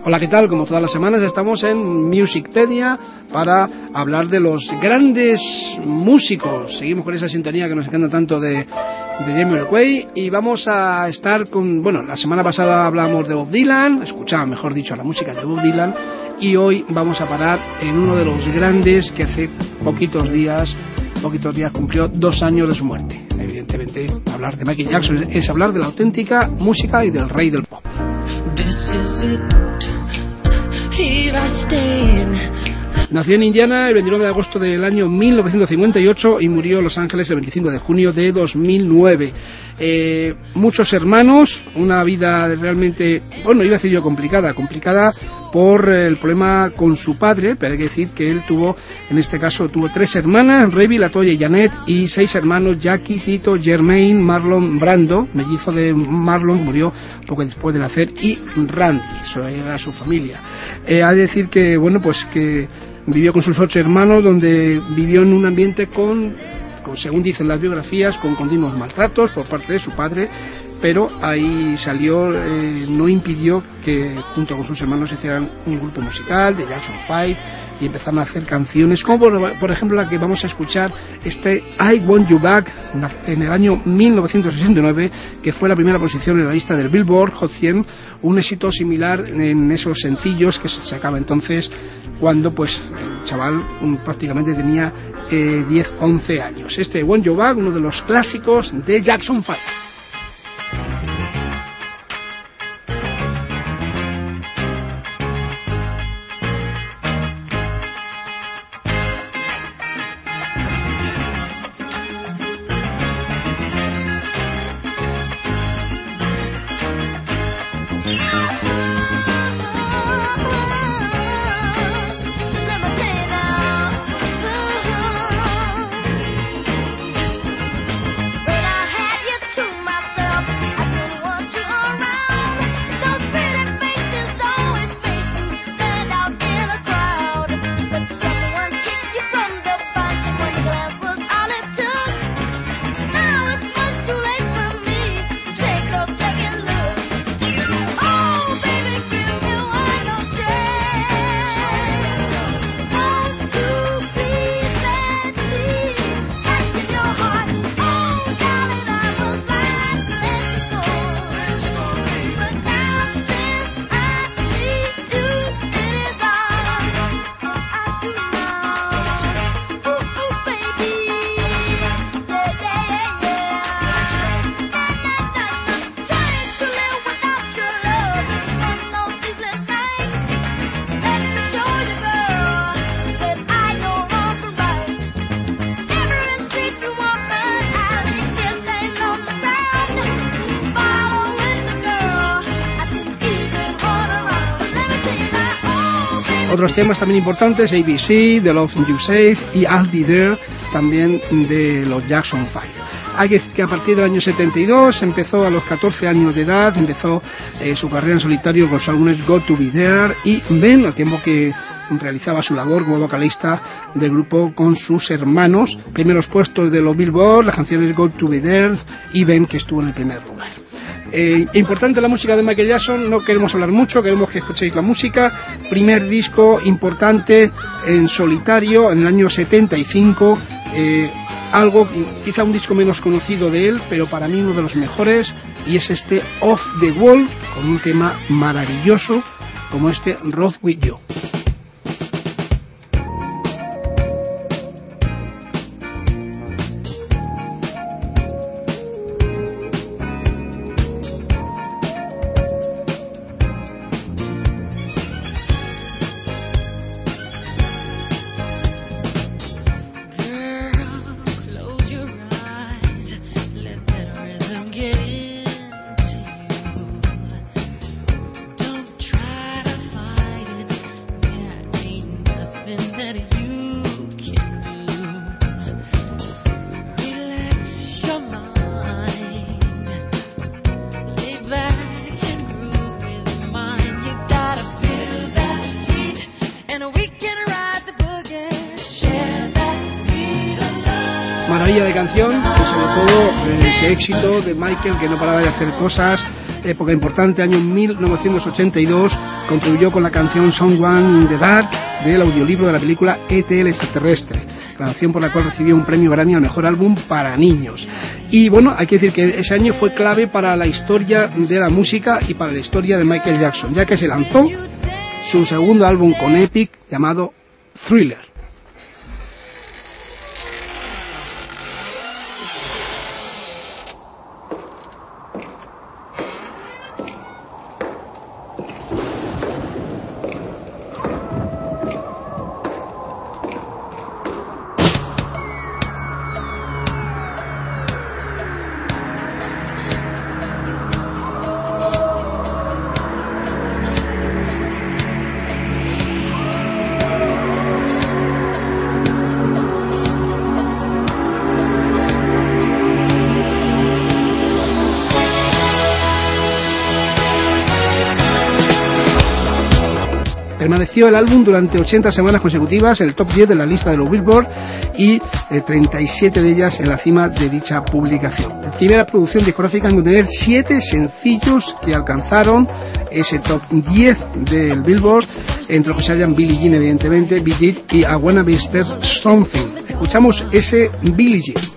Hola, ¿qué tal? Como todas las semanas estamos en Musicpedia para hablar de los grandes músicos. Seguimos con esa sintonía que nos encanta tanto de Jamiroquai y vamos a estar con... Bueno, la semana pasada hablamos de Bob Dylan, escuchaba mejor dicho la música de Bob Dylan, y hoy vamos a parar en uno de los grandes que hace poquitos días cumplió 2 años de su muerte. Evidentemente, hablar de Michael Jackson es hablar de la auténtica música y del rey del pop. Nació en Indiana el 29 de agosto del año 1958 y murió en Los Ángeles el 25 de junio de 2009. Muchos hermanos, una vida realmente, bueno, iba a decir yo complicada por el problema con su padre, pero hay que decir que él tuvo 3 hermanas, Revi, Latoya y Janet, y 6 hermanos, Jackie, Tito, Jermaine, Marlon Brando, mellizo de Marlon, murió poco después de nacer, y Randy, eso era su familia. Hay que decir que, bueno, pues que vivió con sus 8 hermanos, donde vivió en un ambiente con según dicen las biografías, con continuos maltratos por parte de su padre, pero ahí salió, no impidió que junto con sus hermanos hicieran un grupo musical de Jackson 5 y empezaron a hacer canciones como por ejemplo la que vamos a escuchar, I Want You Back, en el año 1969, que fue la primera posición en la lista del Billboard Hot 100, un éxito similar en esos sencillos que se sacaba entonces cuando pues el chaval prácticamente tenía 10-11 años. Want You Back, uno de los clásicos de Jackson 5. Otros temas también importantes, ABC, The Love You Save y I'll Be There, también de los Jackson 5. Hay que decir que a partir del año 72 empezó, a los 14 años de edad, empezó su carrera en solitario con los álbumes Got to Be There y Ben, al tiempo que realizaba su labor como vocalista del grupo con sus hermanos. Primeros puestos de los Billboard, las canciones Got to Be There y Ben, que estuvo en el primer lugar. Importante la música de Michael Jackson, no queremos hablar mucho, queremos que escuchéis la música. Primer disco importante en solitario en el año 75, quizá un disco menos conocido de él, pero para mí uno de los mejores, y es Off the Wall, con un tema maravilloso como Ride With You. Maravilla de canción, y sobre todo ese éxito de Michael, que no paraba de hacer cosas época importante, año 1982, contribuyó con la canción Someone in the Dark del audiolibro de la película E.T. el extraterrestre, canción por la cual recibió un premio Grammy al mejor álbum para niños. Y bueno, hay que decir que ese año fue clave para la historia de la música y para la historia de Michael Jackson, ya que se lanzó su segundo álbum con Epic llamado Thriller. Permaneció el álbum durante 80 semanas consecutivas en el top 10 de la lista de los Billboard y 37 de ellas en la cima de dicha publicación. La primera producción discográfica en contener 7 sencillos que alcanzaron ese top 10 del Billboard, entre los que se hallan Billie Jean, evidentemente, Beat It y I Wanna Be Something. Escuchamos ese Billie Jean.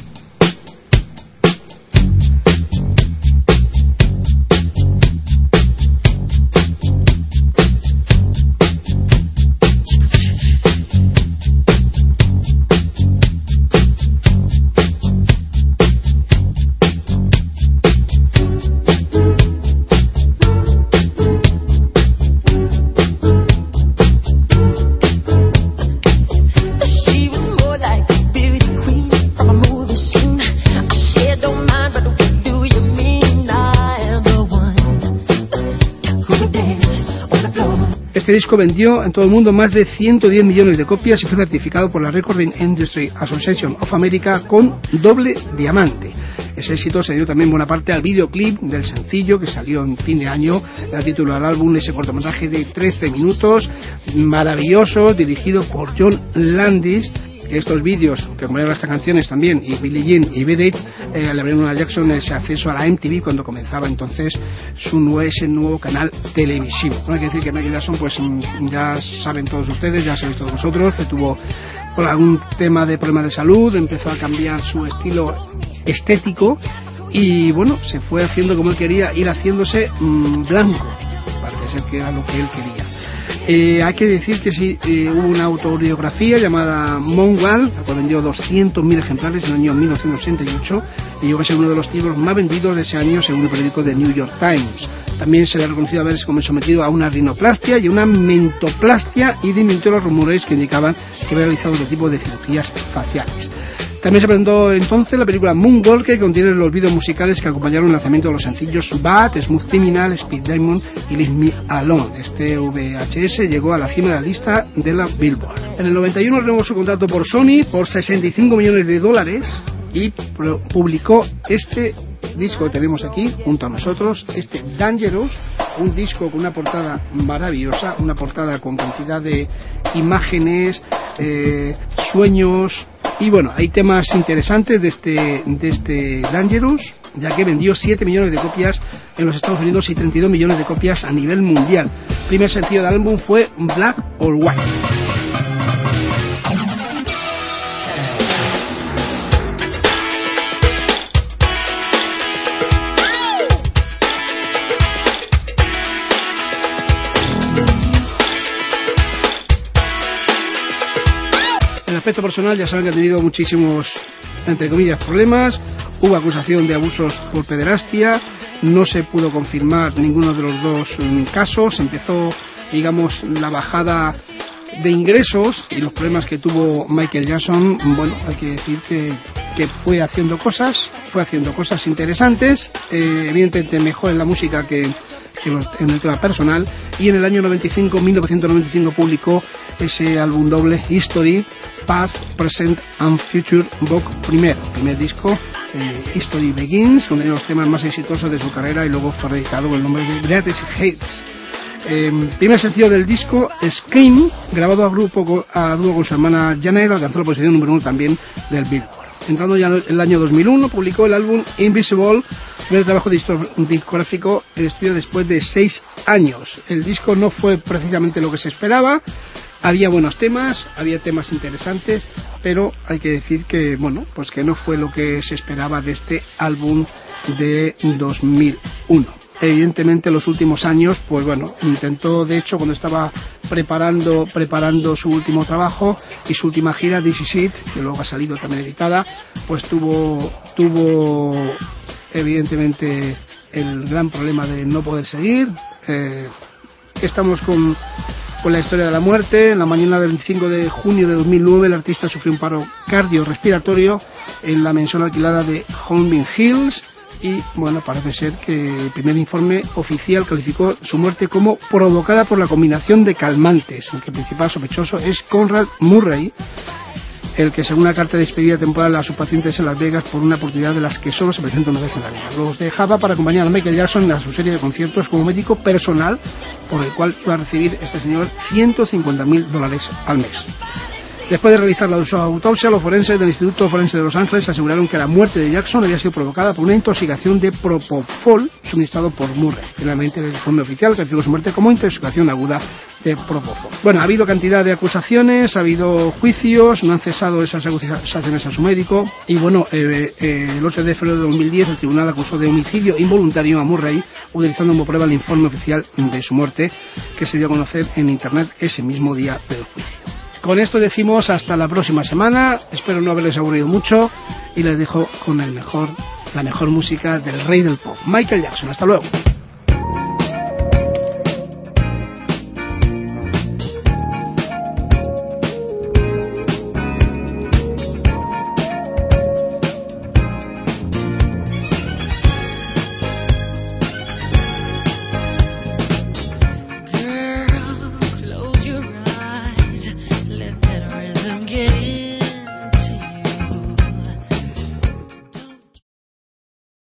Este disco vendió en todo el mundo más de 110 millones de copias y fue certificado por la Recording Industry Association of America con doble diamante. Ese éxito se dio también buena parte al videoclip del sencillo que salió en fin de año, da título al álbum, ese cortometraje de 13 minutos, maravilloso, dirigido por John Landis. Estos vídeos que acompañaron estas canciones también, y Billie Jean y Beat It, le abrieron a Jackson ese acceso a la MTV cuando comenzaba entonces ese nuevo canal televisivo. No hay que decir que Michael Jackson, pues ya saben todos ustedes, ya sabéis todos vosotros, que tuvo por algún tema de problemas de salud, empezó a cambiar su estilo estético y bueno, se fue haciendo como él quería, ir haciéndose blanco, parece ser que era lo que él quería. Hay que decir que sí, hubo una autobiografía llamada Moonwell, la cual vendió 200.000 ejemplares en el año 1968 y llegó a ser uno de los libros más vendidos de ese año según el periódico The New York Times. También se le ha reconocido haberse como sometido a una rinoplastia y una mentoplastia y desmintió los rumores que indicaban que había realizado otro tipo de cirugías faciales. También se presentó entonces la película Moonwalker, que contiene los vídeos musicales que acompañaron el lanzamiento de los sencillos Bad, Smooth Criminal, Speed Diamond y Leave Me Alone. Este VHS llegó a la cima de la lista de la Billboard. En el 91 renovó su contrato por Sony por $65 millones y publicó este disco que tenemos aquí junto a nosotros, este Dangerous, un disco con una portada maravillosa, una portada con cantidad de imágenes, sueños. Y bueno, hay temas interesantes de este Dangerous, ya que vendió 7 millones de copias en los Estados Unidos y 32 millones de copias a nivel mundial. El primer sencillo del álbum fue Black or White. En el aspecto personal ya saben que ha tenido muchísimos, entre comillas, problemas. Hubo acusación de abusos por pederastia, no se pudo confirmar ninguno de los dos casos. Empezó, digamos, la bajada de ingresos y los problemas que tuvo Michael Jackson. Bueno, hay que decir que fue haciendo cosas interesantes, evidentemente mejor en la música que en el tema personal, y en el año 1995 publicó ese álbum doble History, Past, Present and Future Book primer disco, History Begins, donde los temas más exitosos de su carrera, y luego fue dedicado con el nombre de Greatest Hits. Primer sencillo del disco, Scream, grabado a dúo con su hermana Janet, alcanzó la posición número 1 también del Billboard. entrando ya en el año 2001, publicó el álbum Invisible, primer trabajo discográfico en estudio después de 6 años. El disco no fue precisamente lo que se esperaba, había buenos temas, había temas interesantes, pero hay que decir que, bueno, pues que no fue lo que se esperaba de este álbum de 2001. Evidentemente los últimos años, pues bueno, intentó, de hecho, cuando estaba preparando su último trabajo y su última gira, This Is It, que luego ha salido también editada, pues tuvo evidentemente el gran problema de no poder seguir. Estamos con la historia de la muerte. En la mañana del 25 de junio de 2009 el artista sufrió un paro cardiorrespiratorio en la mansión alquilada de Holmby Hills. Y bueno, parece ser que el primer informe oficial calificó su muerte como provocada por la combinación de calmantes, en que el principal sospechoso es Conrad Murray, el que según una carta de despedida temporal a sus pacientes en Las Vegas por una oportunidad de las que solo se presenta una vez en la vida. Los dejaba para acompañar a Michael Jackson en su serie de conciertos como médico personal, por el cual iba a recibir este señor $150,000 al mes. Después de realizar la autopsia, los forenses del Instituto Forense de Los Ángeles aseguraron que la muerte de Jackson había sido provocada por una intoxicación de propofol suministrado por Murray. Finalmente, el informe oficial calificó su muerte como intoxicación aguda de propofol. Bueno, ha habido cantidad de acusaciones, ha habido juicios, no han cesado esas acusaciones a su médico y bueno, el 8 de febrero de 2010 el tribunal acusó de homicidio involuntario a Murray utilizando como prueba el informe oficial de su muerte que se dio a conocer en internet ese mismo día del juicio. Con esto decimos hasta la próxima semana, espero no haberles aburrido mucho y les dejo con la mejor música del rey del pop, Michael Jackson. Hasta luego.